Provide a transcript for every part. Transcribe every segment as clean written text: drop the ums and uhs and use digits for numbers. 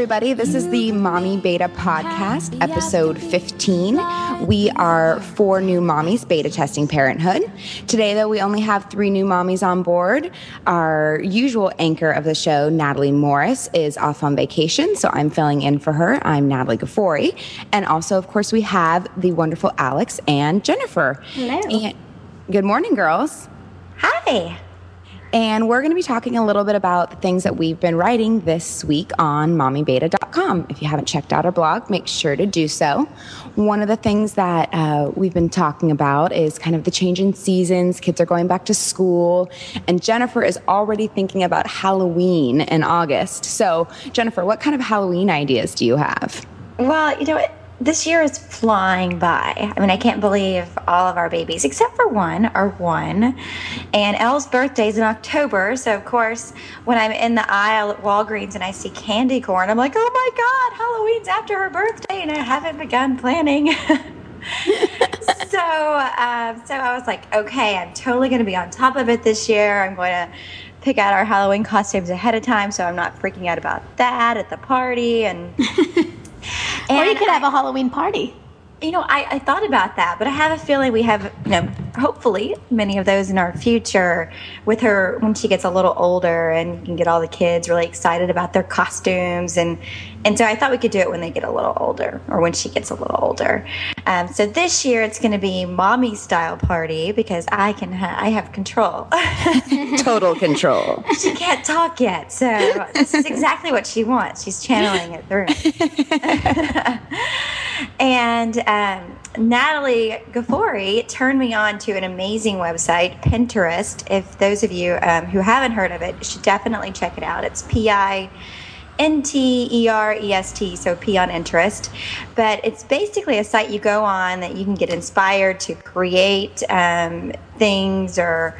everybody. This is the Mommy Beta Podcast, episode 15. We are 4 new mommies beta testing parenthood. Today, though, we only have 3 new mommies on board. Our usual anchor of the show, Natalie Morris, is off on vacation, so I'm filling in for her. I'm Natalie Ghaffori. And also, of course, we have the wonderful Alex and Jennifer. Hello. And good morning, girls. Hi. And we're going to be talking a little bit about the things that we've been writing this week on mommybeta.com. If you haven't checked out our blog, make sure to do so. One of the things that we've been talking about is kind of the change in seasons. Kids are going back to school, and Jennifer is already thinking about Halloween in August. So, Jennifer, what kind of Halloween ideas do you have? Well, you know what? This year is flying by. I mean, I can't believe all of our babies, except for one, are 1. And Elle's birthday is in October. So, of course, when I'm in the aisle at Walgreens and I see candy corn, I'm like, oh my God, Halloween's after her birthday, and I haven't begun planning. So I was like, okay, I'm totally going to be on top of it this year. I'm going to pick out our Halloween costumes ahead of time so I'm not freaking out about that at the party. And or you could have a Halloween party. You know, I thought about that, but I have a feeling we have, hopefully many of those in our future with her when she gets a little older, and you can get all the kids really excited about their costumes. And so I thought we could do it when they get a little older, or when she gets a little older. So this year it's going to be mommy style party because I have control. Total control. She can't talk yet, so this is exactly what she wants. She's channeling it through. And Natalie Ghaffori turned me on to an amazing website, Pinterest. If those of you who haven't heard of it, you should definitely check it out. It's Pinterest, so P on interest. But it's basically a site you go on that you can get inspired to create things or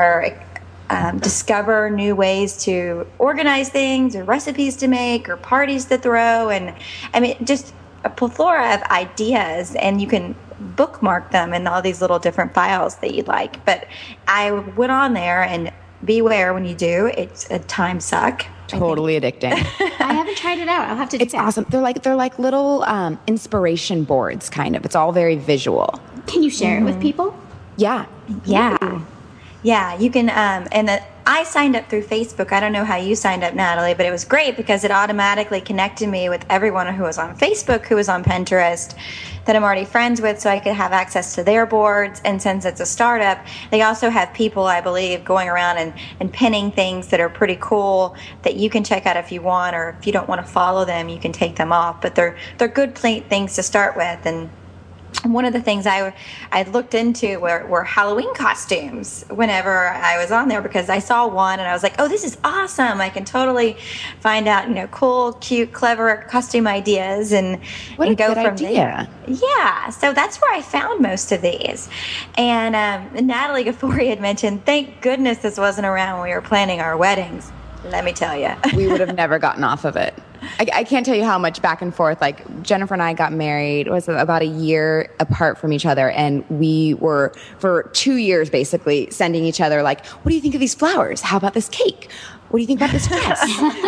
discover new ways to organize things, or recipes to make, or parties to throw. And I mean, just a plethora of ideas, and you can bookmark them in all these little different files that you like. But I went on there, and beware when you do, it's a time suck. Totally addicting. I haven't tried it out. I'll have to. It's awesome. They're like little inspiration boards, kind of. It's all very visual. Can you share it with people? Yeah. Yeah. Yeah, you can, I signed up through Facebook. I don't know how you signed up, Natalie, but it was great because it automatically connected me with everyone who was on Facebook, who was on Pinterest, that I'm already friends with, so I could have access to their boards. And since it's a startup, they also have people, I believe, going around and pinning things that are pretty cool that you can check out if you want, or if you don't want to follow them, you can take them off. But they're good things to start with. And one of the things I looked into were Halloween costumes whenever I was on there, because I saw one and I was like, oh, this is awesome. I can totally find out, cool, cute, clever costume ideas and go from there. Yeah. So that's where I found most of these. And Natalie Ghaffori had mentioned, thank goodness this wasn't around when we were planning our weddings. Let me tell you. We would have never gotten off of it. I can't tell you how much back and forth. Like, Jennifer and I got married, it was about a year apart from each other, and we were, for 2 years, basically sending each other, like, what do you think of these flowers? How about this cake? What do you think about this dress?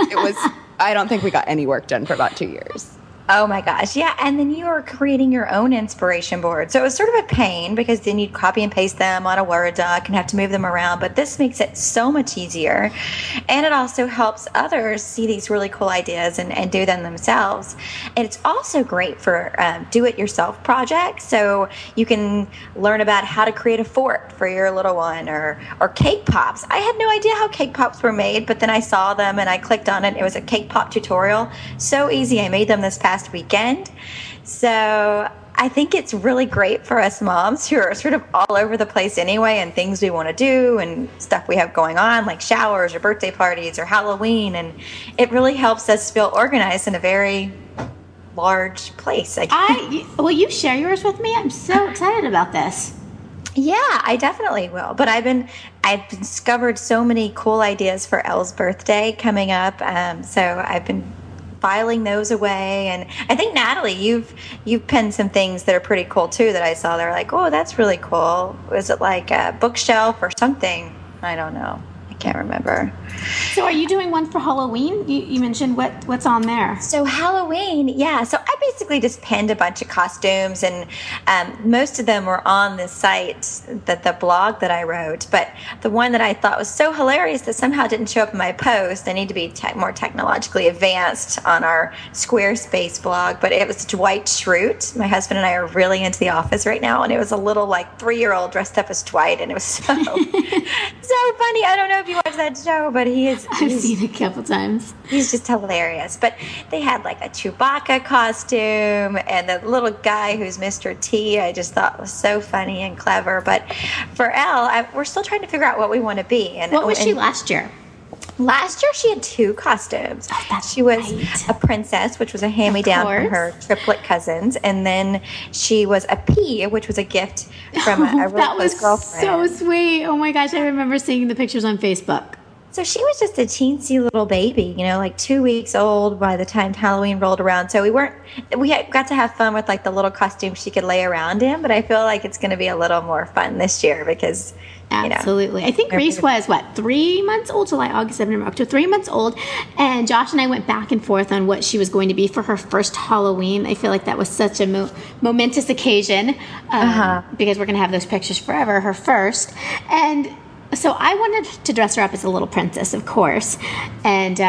I don't think we got any work done for about 2 years. Oh my gosh, yeah. And then you are creating your own inspiration board. So it was sort of a pain because then you'd copy and paste them on a Word doc and have to move them around. But this makes it so much easier. And it also helps others see these really cool ideas and do them themselves. And it's also great for do-it-yourself projects. So you can learn about how to create a fort for your little one, or cake pops. I had no idea how cake pops were made, but then I saw them and I clicked on it. It was a cake pop tutorial. So easy. I made them this past weekend. So I think it's really great for us moms who are sort of all over the place anyway, and things we want to do and stuff we have going on, like showers or birthday parties or Halloween. And it really helps us feel organized in a very large place. Will you share yours with me? I'm so excited about this. Yeah, I definitely will. But I've discovered so many cool ideas for Elle's birthday coming up. So I've been filing those away. And I think, Natalie, you've pinned some things that are pretty cool too that I saw. They're like, oh, that's really cool. Was it like a bookshelf or something? I don't know. can't remember. So are you doing one for Halloween? You mentioned what's on there. So Halloween, yeah. So I basically just pinned a bunch of costumes, and most of them were on the site, the blog that I wrote. But the one that I thought was so hilarious that somehow didn't show up in my post, I need to be more technologically advanced on our Squarespace blog, but it was Dwight Schrute. My husband and I are really into The Office right now, and it was a little like 3-year-old dressed up as Dwight, and it was so so funny. I don't know if you watch that show, but I've seen it a couple times. He's just hilarious. But they had like a Chewbacca costume, and the little guy who's Mr. T, I just thought was so funny and clever. But for Elle, we're still trying to figure out what we want to be. And what was she last year? Last year, she had 2 costumes. Oh, she was a princess, which was a hand-me-down from her triplet cousins, and then she was a pea, which was a gift from a real close girlfriend. So sweet. Oh my gosh, I remember seeing the pictures on Facebook. So she was just a teensy little baby, like 2 weeks old by the time Halloween rolled around. So we got to have fun with like the little costume she could lay around in, but I feel like it's going to be a little more fun this year because absolutely. I think Reese was 3 months old, July, August, September, October, 3 months old. And Josh and I went back and forth on what she was going to be for her first Halloween. I feel like that was such a momentous occasion because we're going to have those pictures forever, her first. And so I wanted to dress her up as a little princess, of course. And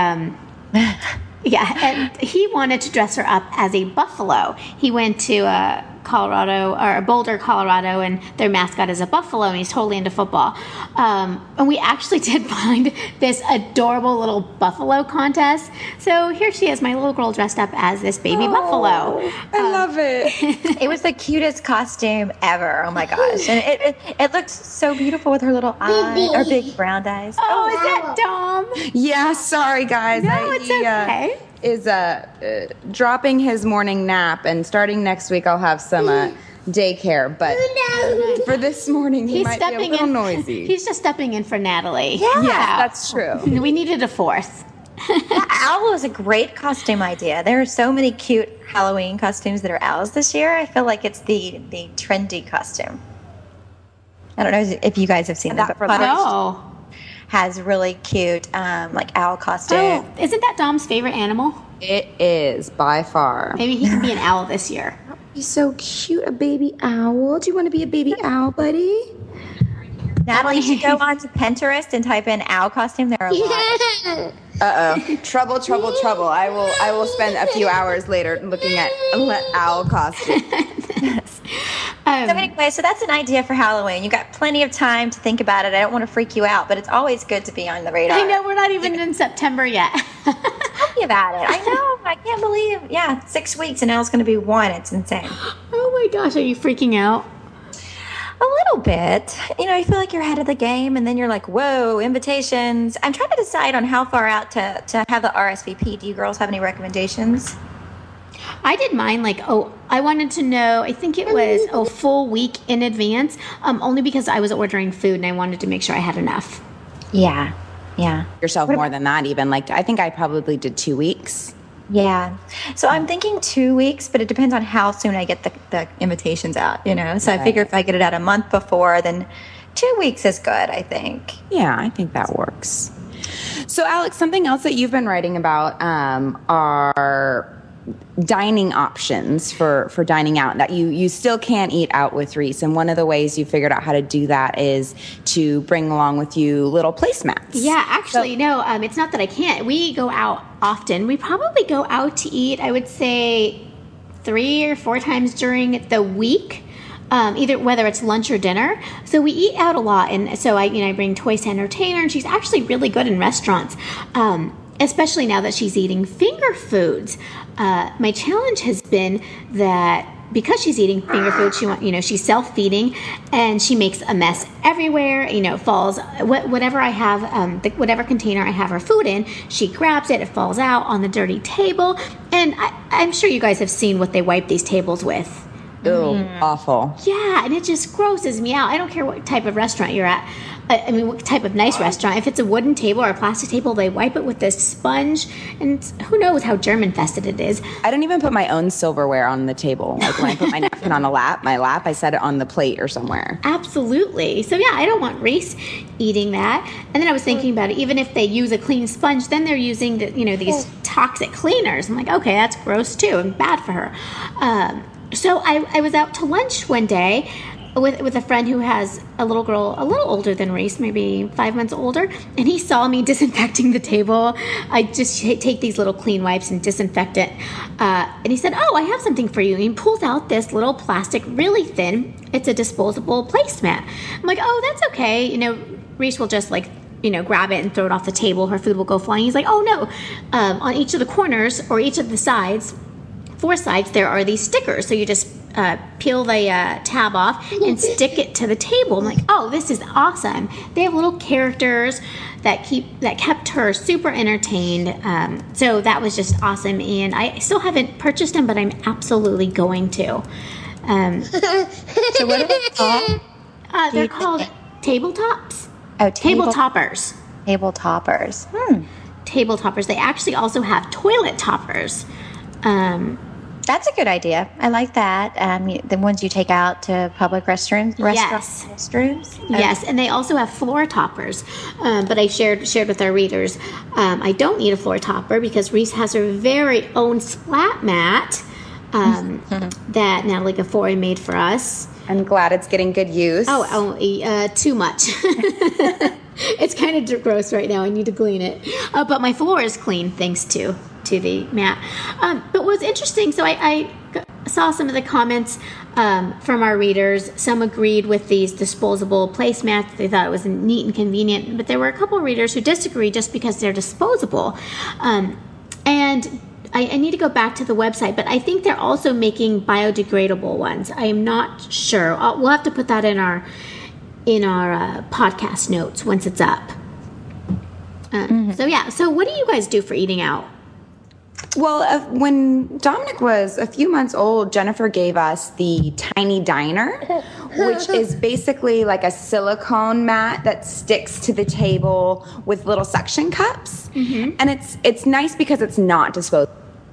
and he wanted to dress her up as a buffalo. He went to Boulder, Colorado, and their mascot is a buffalo, and he's totally into football. And we actually did find this adorable little buffalo contest. So here she is, my little girl dressed up as this baby buffalo. I love it. It was the cutest costume ever. Oh my gosh. And it looked so beautiful with her little eyes, or big brown eyes. Oh, is that Dom? Yeah, sorry guys. No, it's okay. Is dropping his morning nap, and starting next week I'll have some daycare, but for this morning he might be a little noisy. He's just stepping in for Natalie. Yeah, that's true. We needed a fourth. Owl was a great costume idea. There are so many cute Halloween costumes that are owls this year. I feel like it's the trendy costume. I don't know if you guys have seen that, but No. has really cute like owl costume. Oh, isn't that Dom's favorite animal? It is by far. Maybe he can be an owl this year. He's so cute, a baby owl. Do you want to be a baby owl, buddy? Natalie, you should go on to Pinterest and type in owl costume. There are a lot. Trouble. I will spend a few hours later looking at owl costume. So anyway, so that's an idea for Halloween. You got plenty of time to think about it. I don't want to freak you out, but it's always good to be on the radar. I know, we're not even in September yet. Tell me about it. I know. I can't believe, 6 weeks and now it's going to be 1. It's insane. Oh my gosh, are you freaking out? A little bit. You feel like you're ahead of the game, and then you're like, whoa, invitations. I'm trying to decide on how far out to have the RSVP. Do you girls have any recommendations? I did mine I wanted to know, I think it was a full week in advance, only because I was ordering food and I wanted to make sure I had enough. Yeah. Yourself more than that even. I think I probably did 2 weeks. Yeah. So I'm thinking 2 weeks, but it depends on how soon I get the invitations out, So right. I figure if I get it out a month before, then 2 weeks is good, I think. Yeah, I think that works. So Alex, something else that you've been writing about are dining options for dining out, that you still can't eat out with Reese, and one of the ways you figured out how to do that is to bring along with you little placemats. Yeah, actually, no, it's not that I can't. We go out often. We probably go out to eat, I would say 3 or 4 times during the week. Either whether it's lunch or dinner. So we eat out a lot, and so I bring Toys to entertain her, and she's actually really good in restaurants. Especially now that she's eating finger foods. My challenge has been that because she's eating finger food, she's self-feeding, and she makes a mess everywhere. It falls, whatever I have, whatever container I have her food in, she grabs it, it falls out on the dirty table. And I'm sure you guys have seen what they wipe these tables with. Ew, awful. Yeah, and it just grosses me out. I don't care what type of restaurant you're at. I mean, what type of nice restaurant? If it's a wooden table or a plastic table, they wipe it with this sponge, and who knows how germ infested it is. I don't even put my own silverware on the table. Like when I put my napkin on my lap, I set it on the plate or somewhere. Absolutely. So yeah, I don't want Reese eating that. And then I was thinking about it. Even if they use a clean sponge, then they're using these toxic cleaners. I'm like, okay, that's gross too and bad for her. So I was out to lunch one day with a friend who has a little girl a little older than Reese, maybe 5 months older, and he saw me disinfecting the table. I just take these little clean wipes and disinfect it. And he said, oh, I have something for you. And he pulls out this little plastic, really thin. It's a disposable placemat. I'm like, oh, that's okay. Reese will just grab it and throw it off the table. Her food will go flying. He's like, oh, no. On each of the corners or each of the sides, 4 sides, there are these stickers. So you just peel the tab off and stick it to the table. I'm like, oh, this is awesome. They have little characters that kept her super entertained. So that was just awesome. And I still haven't purchased them, but I'm absolutely going to. So what are they called? They're called tabletops. Oh, table toppers. Table toppers. Table toppers. They actually also have toilet toppers. That's a good idea. I like that. The ones you take out to public restrooms. Yes. Restrooms. Yes, and they also have floor toppers. But I shared with our readers, I don't need a floor topper because Reese has her very own splat mat that Natalie Gaffori made for us. I'm glad it's getting good use. Too much. It's kind of gross right now. I need to clean it. But my floor is clean thanks to the mat. But what's interesting, so I saw some of the comments from our readers. Some agreed with these disposable placemats. They thought it was neat and convenient. But there were a couple of readers who disagreed just because they're disposable. And I need to go back to the website, but I think they're also making biodegradable ones. I am not sure. We'll have to put that in our podcast notes once it's up. So what do you guys do for eating out? Well, when Dominic was a few months old, Jennifer gave us the Tiny Diner, which is basically like a silicone mat that sticks to the table with little suction cups. Mm-hmm. And it's nice because it's not disposable.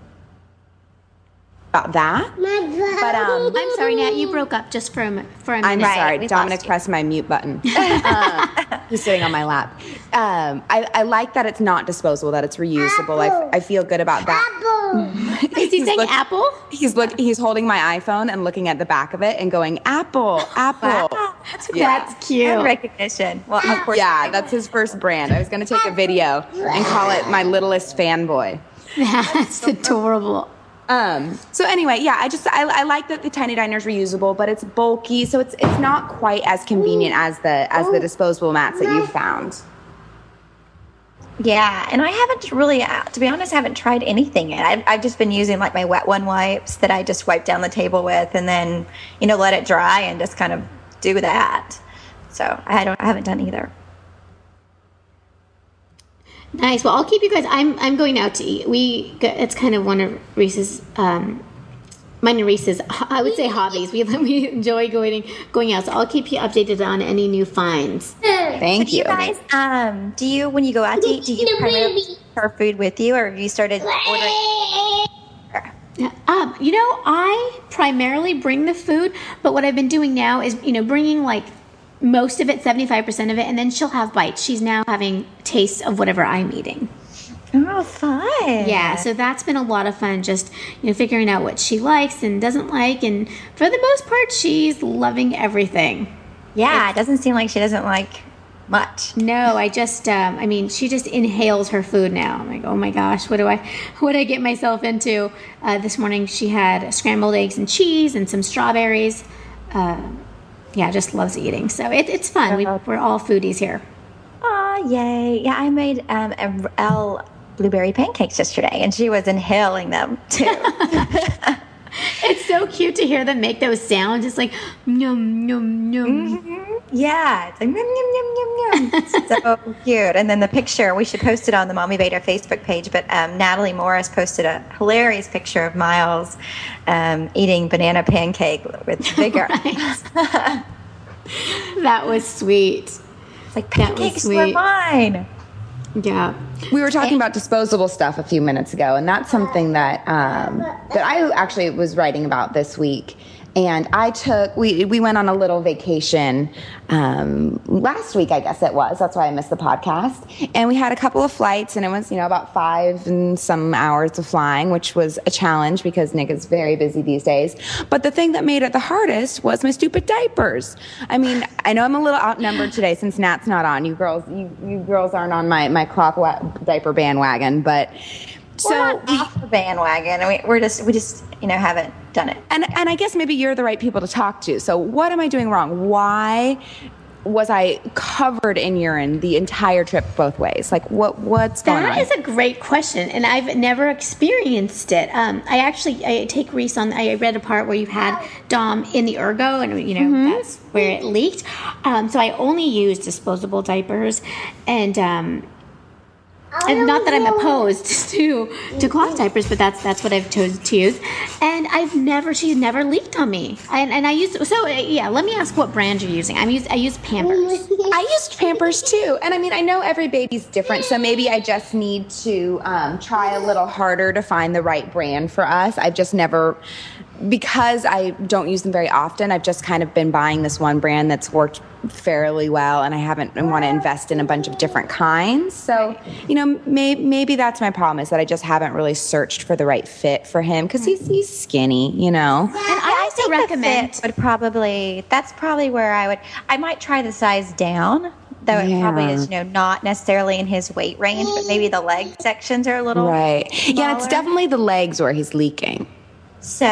About that. But I'm sorry, Nat, you broke up just for a minute. I'm sorry. Dominic pressed my mute button. He's sitting on my lap. I like that it's not disposable, that it's reusable. I feel good about that. Apple. Is he saying apple? He's holding my iPhone and looking at the back of it and going, apple. Wow. That's cute. Good recognition. Well, of course. Yeah, that's his first brand. I was going to take a video and call it my littlest fanboy. That's adorable. So anyway, yeah, I like that the Tiny Diner is reusable, but it's bulky, so it's not quite as convenient as the disposable mats that you've found. Yeah, and I haven't really, to be honest, I haven't tried anything yet. I've just been using like my Wet One wipes that I just wipe down the table with, and then let it dry and just kind of do that. So I haven't done either. Nice. Well, I'll keep you guys. I'm going out to eat. It's kind of one of Reese's, mine and Reese's, I would say, hobbies. We enjoy going out. So I'll keep you updated on any new finds. Thank you. Guys, when you go out to eat, do you primarily her food with you, or have you started ordering? I primarily bring the food, but what I've been doing now is, bringing like most of it, 75% of it, and then she'll have bites. She's now having tastes of whatever I'm eating. Oh, fun. Yeah, so that's been a lot of fun, just, figuring out what she likes and doesn't like, and for the most part, she's loving everything. Yeah, it doesn't seem like she doesn't like much. No, I just, she just inhales her food now. I'm like, oh my gosh, what do I get myself into? This morning she had scrambled eggs and cheese and some strawberries. Just loves eating. So it's fun. We're all foodies here. Oh, yay. Yeah, I made Elle blueberry pancakes yesterday, and she was inhaling them, too. It's so cute to hear them make those sounds. It's like, yum, yum, yum. Mm-hmm. Yeah, it's like, yum, yum, yum, yum, yum. So cute. And then the picture, we should post it on the Mommy Beta Facebook page, but Natalie Morris posted a hilarious picture of Miles eating banana pancake with vigor. That was sweet. like, pancakes were mine. Yeah. We were talking about disposable stuff a few minutes ago, and that's something that that I actually was writing about this week. And we went on a little vacation last week, I guess it was. That's why I missed the podcast. And we had a couple of flights, and it was, about 5 and some hours of flying, which was a challenge because Nick is very busy these days. But the thing that made it the hardest was my stupid diapers. I mean, I know I'm a little outnumbered today since Nat's not on. You girls aren't on my cloth diaper bandwagon, but... We're not off the bandwagon. We just haven't done it. And I guess maybe you're the right people to talk to. So what am I doing wrong? Why was I covered in urine the entire trip both ways? Like what's going on? That is a great question, and I've never experienced it. I take Reese on. I read a part where you had Dom in the ergo, and that's where it leaked. So I only use disposable diapers, and not that I'm opposed to cloth diapers, but that's what I've chosen to use. And she's never leaked on me. And I use, let me ask what brand you're using. I use Pampers. I used Pampers too. And I mean, I know every baby's different, so maybe I just need to try a little harder to find the right brand for us. I've just never, because I don't use them very often, I've just kind of been buying this one brand that's worked fairly well, and I want to invest in a bunch of different kinds. So, maybe that's my problem, is that I just haven't really searched for the right fit for him, because he's skinny, And I also recommend that's probably where I might try the size down, though it probably is, not necessarily in his weight range, but maybe the leg sections are a little right. smaller. Yeah, it's definitely the legs where he's leaking. So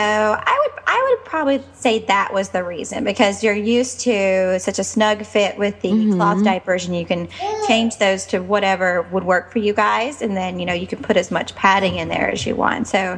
I would probably say that was the reason, because you're used to such a snug fit with the cloth diapers, and you can change those to whatever would work for you guys, and then you can put as much padding in there as you want. So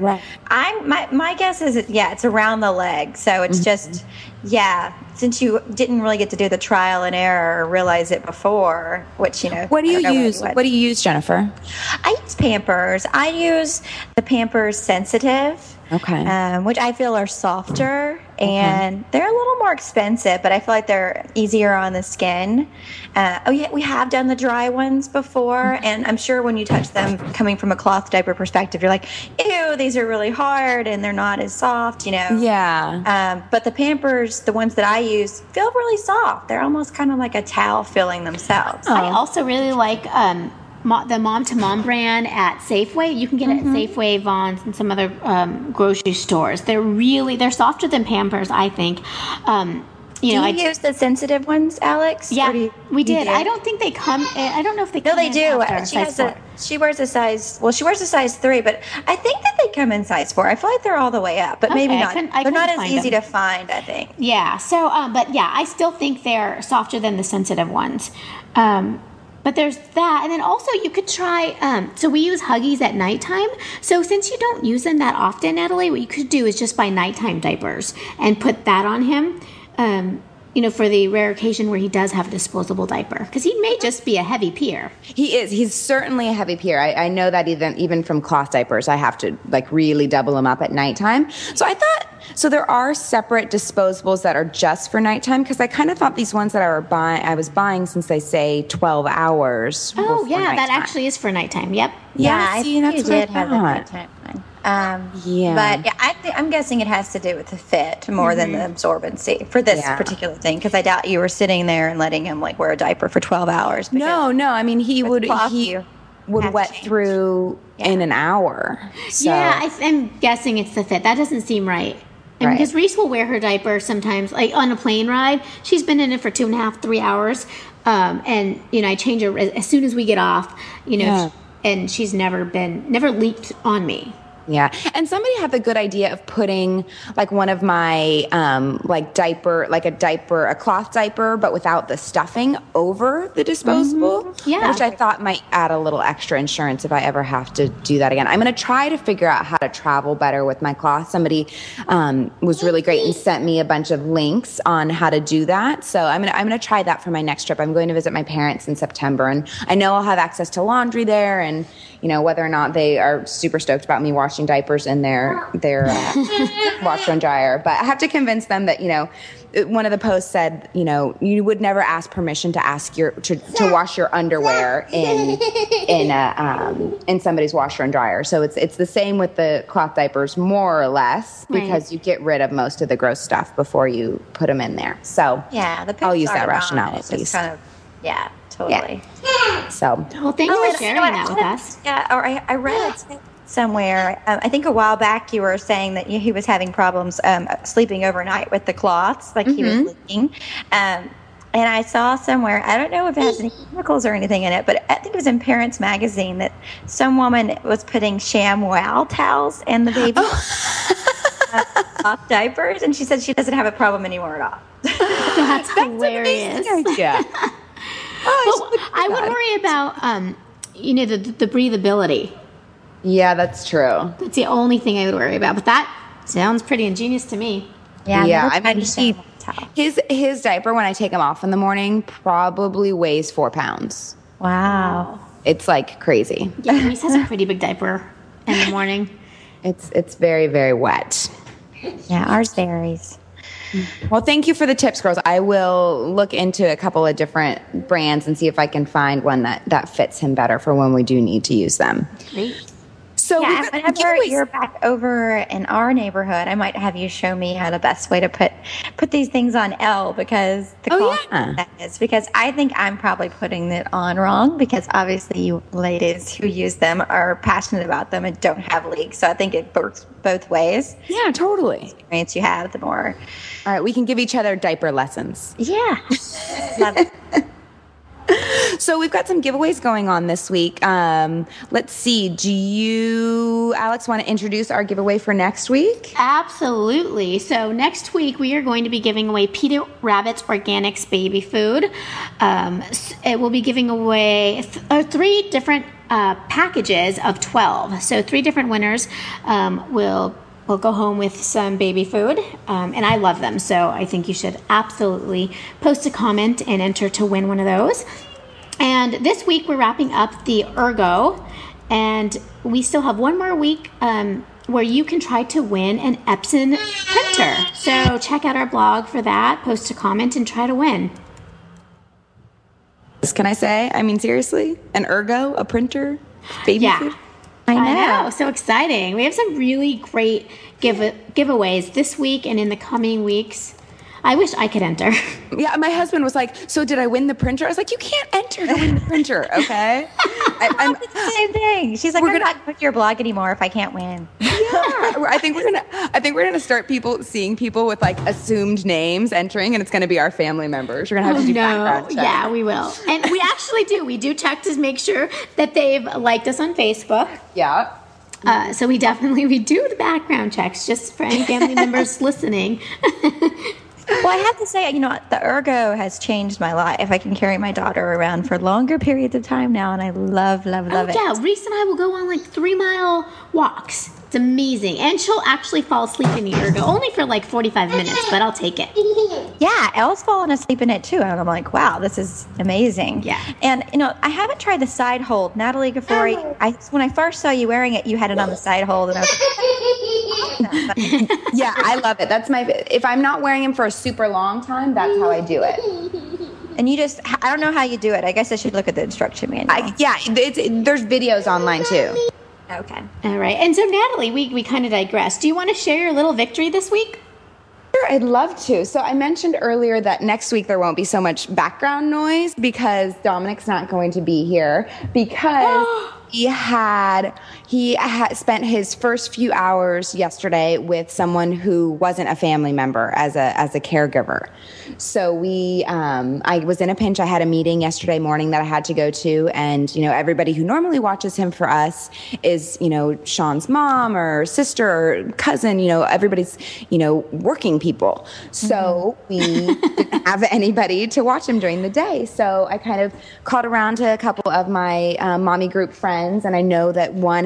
my guess is it's around the leg. So it's just since you didn't really get to do the trial and error or realize it before, which what do you use? What do you use, Jennifer? I use Pampers. I use the Pampers Sensitive. Okay. Which I feel are softer, and they're a little more expensive, but I feel like they're easier on the skin. We have done the dry ones before, and I'm sure when you touch them, coming from a cloth diaper perspective, you're like, ew, these are really hard, and they're not as soft, Yeah. But the Pampers, the ones that I use, feel really soft. They're almost kind of like a towel filling themselves. I also really like the Mom to Mom brand at Safeway. You can get it at Safeway, Vons, and some other grocery stores. They're softer than Pampers, I think. Do you use the sensitive ones, Alex? Yeah, we did. I don't think they come. I don't know if they come. No, they in do. She wears a size. Well, she wears a size 3, but I think that they come in size 4. I feel like they're all the way up, but maybe not. They're not as easy to find, I think. Yeah. So, I still think they're softer than the sensitive ones. But there's that. And then also you could try, so we use Huggies at nighttime. So since you don't use them that often, Natalie, what you could do is just buy nighttime diapers and put that on him, for the rare occasion where he does have a disposable diaper. Because he may just be a heavy peer. He is. He's certainly a heavy peer. I know that even from cloth diapers, I have to really double him up at nighttime. So there are separate disposables that are just for nighttime, because I kind of thought these ones that I was buying, since they say 12 hours. Oh, yeah, that actually is for nighttime. Yep. Yeah, I think you did have the nighttime one. But I'm guessing it has to do with the fit more than the absorbency for this particular thing, because I doubt you were sitting there and letting him wear a diaper for 12 hours. No. I mean, he would wet through in an hour. So. Yeah, I'm guessing it's the fit. That doesn't seem right. Because Reese will wear her diaper sometimes, like on a plane ride. She's been in it for 2.5, 3 hours. And, I change her as soon as we get off, and she's never leaked on me. Yeah. And somebody had the good idea of putting one of my a cloth diaper, but without the stuffing, over the disposable. Yeah. Which I thought might add a little extra insurance if I ever have to do that again. I'm going to try to figure out how to travel better with my cloth. Somebody was really great and sent me a bunch of links on how to do that. So I'm going to try that for my next trip. I'm going to visit my parents in September, and I know I'll have access to laundry there, and whether or not they are super stoked about me washing washing diapers in their washer and dryer. But I have to convince them that, one of the posts said, you would never ask permission to to wash your underwear in somebody's washer and dryer. So it's the same with the cloth diapers, more or less, because you get rid of most of the gross stuff before you put them in there. So yeah, I'll use that rationale at least. Kind of, yeah, totally. Yeah. So well, thanks for sharing that with us. Yeah, or I read it somewhere. I think a while back you were saying that he was having problems sleeping overnight with the cloths, like he was leaking. And I saw somewhere, I don't know if it has any chemicals or anything in it, but I think it was in Parents Magazine that some woman was putting ShamWow towels in the baby cloth diapers, and she said she doesn't have a problem anymore at all. That's hilarious. Yeah. I would worry about the breathability. Yeah, that's true. That's the only thing I would worry about. But that sounds pretty ingenious to me. Yeah. I mean, his diaper, when I take him off in the morning, probably weighs 4 pounds. Wow. It's like crazy. Yeah, Reese has a pretty big diaper in the morning. It's very, very wet. Yeah, ours varies. Well, thank you for the tips, girls. I will look into a couple of different brands and see if I can find one that fits him better for when we do need to use them. Great. So whenever you're back over in our neighborhood, I might have you show me how the best way to put these things on Elle, because that is, because I think I'm probably putting it on wrong, because obviously you ladies who use them are passionate about them and don't have leaks. So I think it works both ways. Yeah, totally. The experience you have, the more. All right, we can give each other diaper lessons. Yeah. Love it. So we've got some giveaways going on this week. Let's see. Do you, Alex, want to introduce our giveaway for next week? Absolutely. So next week we are going to be giving away Peter Rabbit's Organics baby food. It will be giving away 3 different packages of 12. So 3 different winners will go home with some baby food, and I love them. So I think you should absolutely post a comment and enter to win one of those. And this week we're wrapping up the Ergo, and we still have one more week where you can try to win an Epson printer. So check out our blog for that, post a comment, and try to win. Can I say? I mean, seriously? An Ergo? A printer? Baby food? I know. So exciting. We have some really great giveaways this week and in the coming weeks. I wish I could enter. Yeah, my husband was like, so did I win the printer? I was like, you can't enter to win the printer, okay? I'm the same thing. She's like, I'm not going to your blog anymore if I can't win. Yeah, I think we're gonna start seeing people with like assumed names entering, and it's gonna be our family members. We're gonna have to do background checks. Yeah, we will. And we actually do. We do check to make sure that they've liked us on Facebook. Yeah. So we do the background checks just for any family members listening. Well, I have to say, the Ergo has changed my life. I can carry my daughter around for longer periods of time now, and I love it. Yeah, Reese and I will go on like 3-mile walks. It's amazing. And she'll actually fall asleep in the Ergo, only for like 45 minutes, but I'll take it. Yeah, Elle's fallen asleep in it too, and I'm like, wow, this is amazing. Yeah. And, I haven't tried the side hold. Natalie Ghaffori, when I first saw you wearing it, you had it on the side hold, and I was like, yeah, I love it. If I'm not wearing him for a super long time, that's how I do it. And I don't know how you do it. I guess I should look at the instruction manual. There's videos online too. Okay. All right. And so, Natalie, we kind of digressed. Do you want to share your little victory this week? Sure, I'd love to. So I mentioned earlier that next week there won't be so much background noise because Dominic's not going to be here because he had spent his first few hours yesterday with someone who wasn't a family member as a caregiver. So I was in a pinch. I had a meeting yesterday morning that I had to go to, and everybody who normally watches him for us is Sean's mom or sister or cousin. Everybody's working people. So we didn't have anybody to watch him during the day. So I kind of called around to a couple of my mommy group friends, and I know that one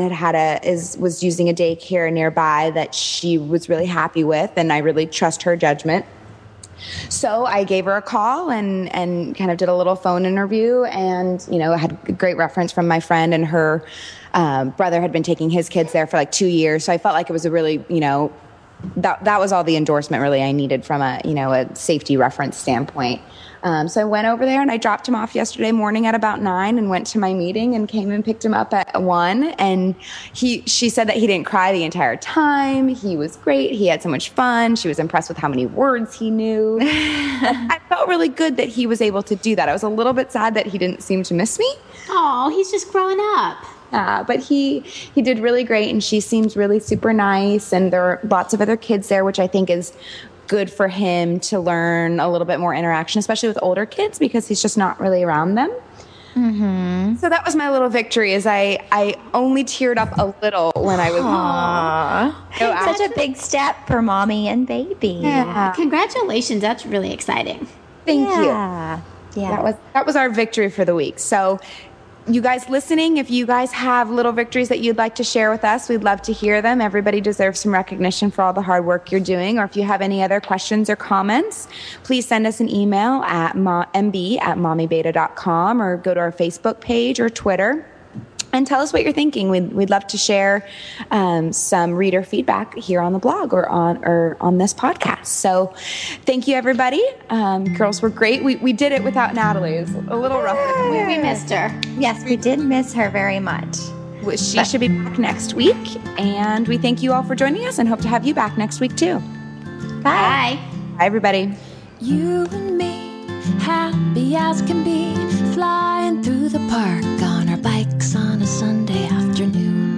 was using a daycare nearby that she was really happy with, and I really trust her judgment. So I gave her a call and kind of did a little phone interview, and, I had a great reference from my friend, and her brother had been taking his kids there for like 2 years. So I felt like it was a really, that was all the endorsement really I needed from a safety reference standpoint. So I went over there and I dropped him off yesterday morning at about 9 and went to my meeting and came and picked him up at 1. And she said that he didn't cry the entire time. He was great. He had so much fun. She was impressed with how many words he knew. I felt really good that he was able to do that. I was a little bit sad that he didn't seem to miss me. Oh, he's just growing up. But he did really great, and she seems really super nice, and there are lots of other kids there, which I think is good for him to learn a little bit more interaction, especially with older kids, because he's just not really around them. Mm-hmm. So that was my little victory, is I only teared up a little when I was such a big step for mommy and baby. Yeah. Congratulations. That's really exciting. Thank you. Yeah. That was our victory for the week. So you guys listening, if you guys have little victories that you'd like to share with us, we'd love to hear them. Everybody deserves some recognition for all the hard work you're doing. Or if you have any other questions or comments, please send us an email at mb@mommybeta.com, or go to our Facebook page or Twitter and tell us what you're thinking. We'd love to share some reader feedback here on the blog or on this podcast. So thank you, everybody. Girls were great. We did it without Natalie. It was a little rough. We missed her. Yes, we did miss her very much. She should be back next week. And we thank you all for joining us and hope to have you back next week too. Bye. Bye, everybody. You and me, happy as can be, flying through the park on our bikes on a Sunday afternoon.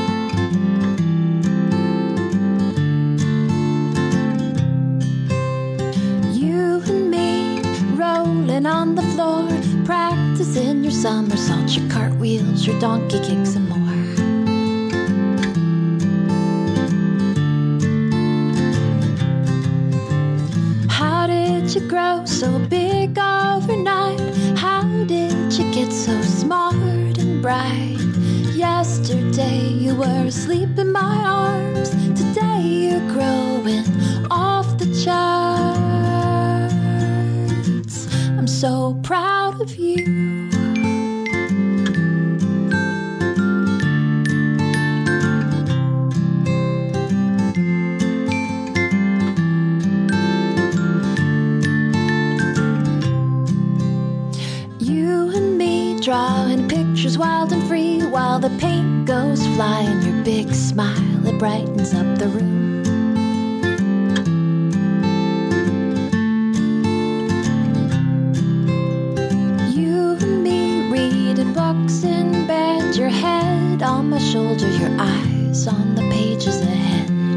You and me, rolling on the floor, practicing your somersaults, your cartwheels, your donkey kicks and more. How did you grow so big overnight? How did you get so smart and bright? Yesterday you were asleep in my arms. Today you're growing off the charts. I'm so proud of you. Drawing pictures wild and free, while the paint goes flying. Your big smile, it brightens up the room. You and me reading books in bed, your head on my shoulder, your eyes on the pages ahead.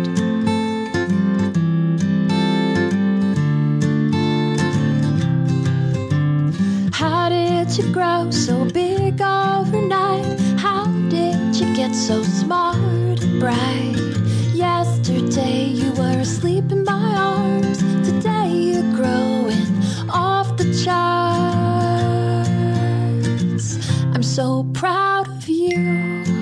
How did you grow so big overnight? How did you get so smart and bright? Yesterday you were asleep in my arms. Today you're growing off the charts. I'm so proud of you.